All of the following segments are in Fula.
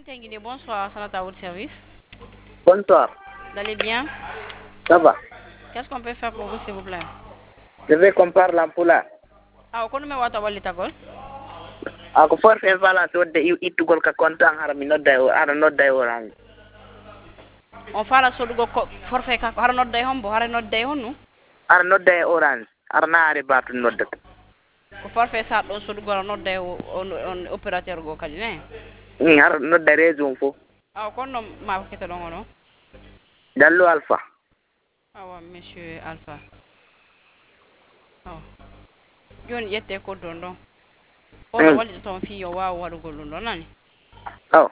Tenguine, bonsoir, Sanata à votre service. Bonsoir. Vous allez bien? Ça va. Qu'est-ce qu'on peut faire pour vous, s'il vous plaît? Je vais comparer l'ampoula. Ah, on me wata wali tagol. Ako forfe fala so de itugol ka kontan har mi nodda o ara nodda o ran. On fala sodugo forfait ka har nodda e hombo, har nodda e honnu. Ara nodda e orange. Ara naare batu nodda. Ko forfait sa don sodugo nodda e on opérateur go kadi ne. Har nodda région fo. Ah, konno ma kete don ono. Dallo Alpha. Ah wa monsieur Alpha. Oh. Joni yette ko don don. Oɗo walli ton fiyo wawa waɗugol ɗum ɗo nani. Oh.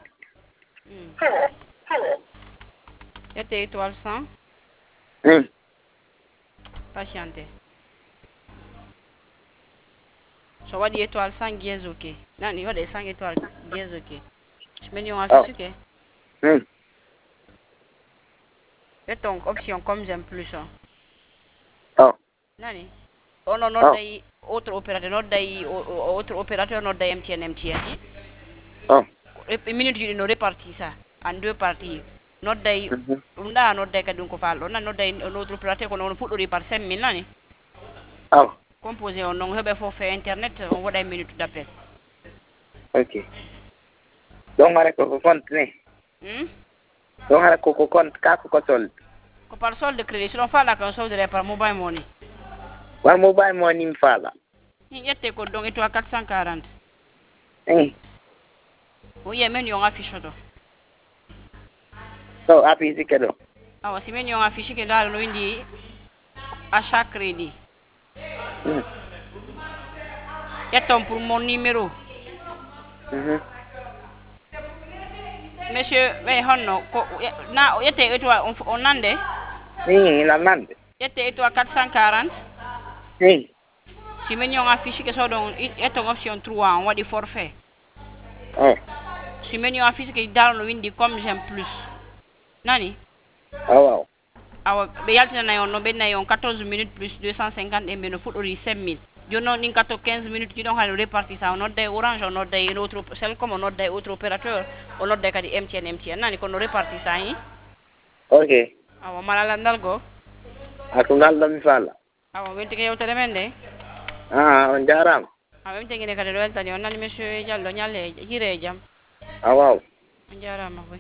Yette étoile 100. Patiente. So waɗi étoile 100 guies ok. Nani waɗe 100 étoile guies ok. Menu affiche ok. Yetton option comme j'aime plus. Oh. Nani? Ono nodday autre opérateur nodday autre opérateur nodday MTN. Oh. Et minute ji no réparti ça en deux parties. Nodday ɗum ɗa nodday kadi ɗum ko falɗo nan nodday un autre opérateur ko noon fuɗɗori par 5000 nani. Oh. Composé on non heɓe fof internet on waɗa minute d'appel. Ok. Donc hara ko compte ne. Donc hara ko compte ka ko solde. Ko par solde de crédit sinon fala kan solde par mobile money. War mobile money mi fala. Ni yette ko donc étoile 440. Oui, menu on affiche to. So affiche ke do. Awa si menu on affiche ke dal no indi achat crédit. Yetton pour mon numéro. Monsieur, mais honno ko na yette étoile on nande? La nande. Yette étoile 440. Si menu on affiche ke so don yetton option 3 on waɗi forfait. Si menu on affiche ke dal no windi comme j'aime plus. Nani? Wow. Awa be yaltina on no benna on 14 minutes plus 250 MB no fuɗɗori 5000. Jono nin 15 minutes ji don hali réparti ça on nodda orange on nodda une autre celle comme on nodda autre opérateur on nodda kadi MTN nani ko no réparti ça yi. Ok. Awa malala ndal go. Ako ngal do mi fala. Awa welti ke yewtere men de. On jaram. Awa mi tengene kadi weltani on nani monsieur Diallo nyalle hire jam. Wow. On jarama koy.